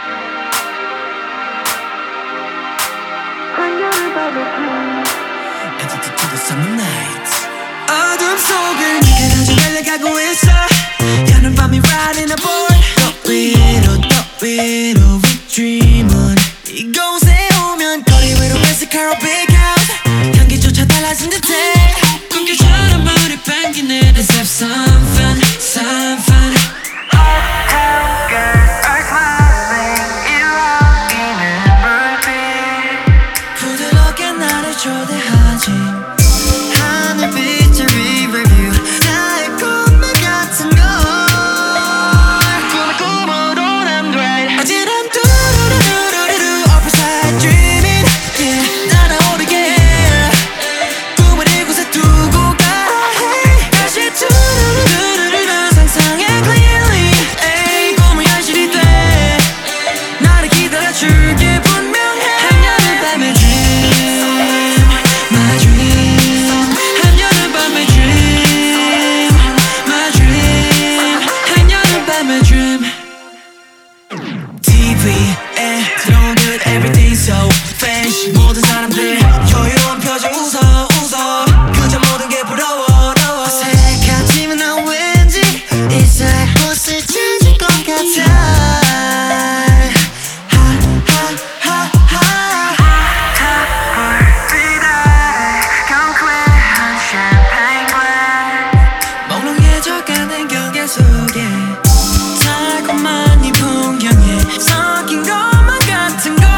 Addicted to the summer nights. 어둠 속을 미끄러져 달려가고 있어. 여는 밤이 riding a board. 더 위로 we dream on. 이곳에 오면 거리 위로 it's a car big house. 향기조차 달라진 듯해. 꿈결처럼 머리 반기네. Let's have some fun, some fun. Uptown girls are smiling. 이뤄지는 불빛. 부드럽게 나를 초대하지. 하늘빛을 review. 나의 꿈만 같은 걸. 꿈을 꿈으로 난 great. 어지러운 두루루루루루 upside dreaming. Yeah, 날아오르게 해. 꿈을 이곳에 두고 가. Hey, 다시 두루루루루루 상상해 clearly. Ay, 꿈은 현실이 돼. 나를 기다려줄게 분명해. 한여름 밤의 dream, my dream. 한여름 밤의 dream, my dream. 한여름 밤의 dream. TV에 들어온 good everything so fresh. 모든 사람들 여유로운 표정 웃어 그저 모든 게 부러워 어색하지만 난 왠지 이제 꽃을 찾을 것 같아. 불빛에 경쾌한 champagne glass. 몽롱해져가는 경계 속에 달콤한 이 풍경에 섞인 것만 같은 걸.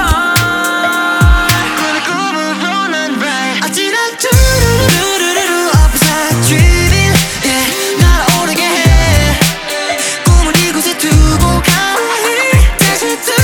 꿈을 꿈으로 난 right. 어지러운 두루루루루 upside dreaming. Yeah, 날아오르게 해. 꿈을 이곳에 두고 가. 다시